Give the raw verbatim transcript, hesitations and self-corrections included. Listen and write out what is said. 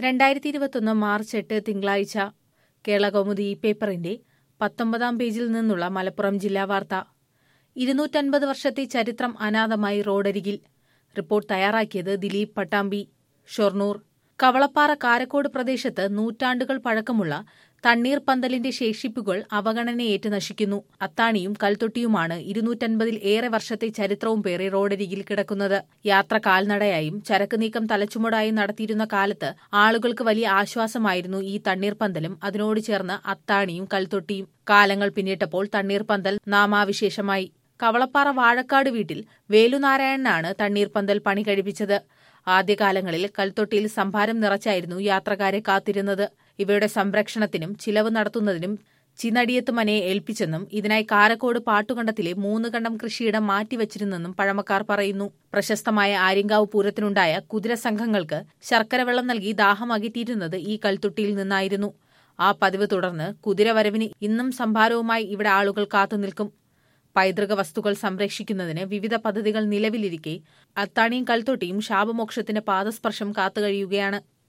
രണ്ടായിരത്തി ഇരുപത്തൊന്ന് മാർച്ച് എട്ട് തിങ്കളാഴ്ച കേരളകൗമുദി ഈ പേപ്പറിന്റെ പത്തൊമ്പതാം പേജിൽ നിന്നുള്ള മലപ്പുറം ജില്ലാ വാർത്ത. ഇരുന്നൂറ്റൻപത് വർഷത്തെ ചരിത്രം അനാഥമായി റോഡരികിൽ. റിപ്പോർട്ട് തയ്യാറാക്കിയത് ദിലീപ് പട്ടാമ്പി. ഷൊർണൂർ. കവളപ്പാറ കാരക്കോട് പ്രദേശത്ത് നൂറ്റാണ്ടുകൾ പഴക്കമുള്ള തണ്ണീർപ്പന്തലിന്റെ ശേഷിപ്പുകൾ അവഗണനയേറ്റ് നശിക്കുന്നു. അത്താണിയും കൽത്തൊട്ടിയുമാണ് ഇരുന്നൂറ്റൻപതിൽ ഏറെ വർഷത്തെ ചരിത്രവും പേറി റോഡരികിൽ കിടക്കുന്നത്. യാത്ര കാൽനടയായും ചരക്ക് നീക്കം തലച്ചുമടായും നടത്തിയിരുന്ന കാലത്ത് ആളുകൾക്ക് വലിയ ആശ്വാസമായിരുന്നു ഈ തണ്ണീർപ്പന്തലും അതിനോട് ചേർന്ന് അത്താണിയും കൽത്തൊട്ടിയും. കാലങ്ങൾ പിന്നിട്ടപ്പോൾ തണ്ണീർപ്പന്തൽ നാമാവിശേഷമായി. കവളപ്പാറ വാഴക്കാട് വീട്ടിൽ വേലുനാരായണനാണ് തണ്ണീർപ്പന്തൽ പണി കഴിപ്പിച്ചത്. ആദ്യകാലങ്ങളിൽ കൽത്തൊട്ടിയിൽ സംഭാരം നിറച്ചായിരുന്നു യാത്രക്കാരെ കാത്തിരുന്നത്. ഇവയുടെ സംരക്ഷണത്തിനും ചിലവ് നടത്തുന്നതിനും ചിനടിയത്ത് മനയെ ഏൽപ്പിച്ചെന്നും ഇതിനായി കാരക്കോട് പാട്ടുകണ്ടത്തിലെ മൂന്ന് കണ്ടം കൃഷിയിടം മാറ്റിവച്ചിരുന്നെന്നും പഴമക്കാർ പറയുന്നു. പ്രശസ്തമായ ആര്യങ്കാവ് പൂരത്തിനുണ്ടായ കുതിരസംഘങ്ങൾക്ക് ശർക്കരവെള്ളം നൽകി ദാഹം അകറ്റിയിരുന്നത് ഈ കൽത്തൊട്ടിയിൽ നിന്നായിരുന്നു. ആ പതിവ് തുടർന്ന് കുതിരവരവിന് ഇന്നും സംഭാരവുമായി ഇവിടെ ആളുകൾ കാത്തുനിൽക്കും. പൈതൃക വസ്തുക്കൾ സംരക്ഷിക്കുന്നതിന് വിവിധ പദ്ധതികൾ നിലവിലിരിക്കെ അത്താണിയും കൽത്തൊട്ടിയും ശാപമോക്ഷത്തിന്റെ പാദസ്പർശം കാത്തുകഴിയുകയാണ്.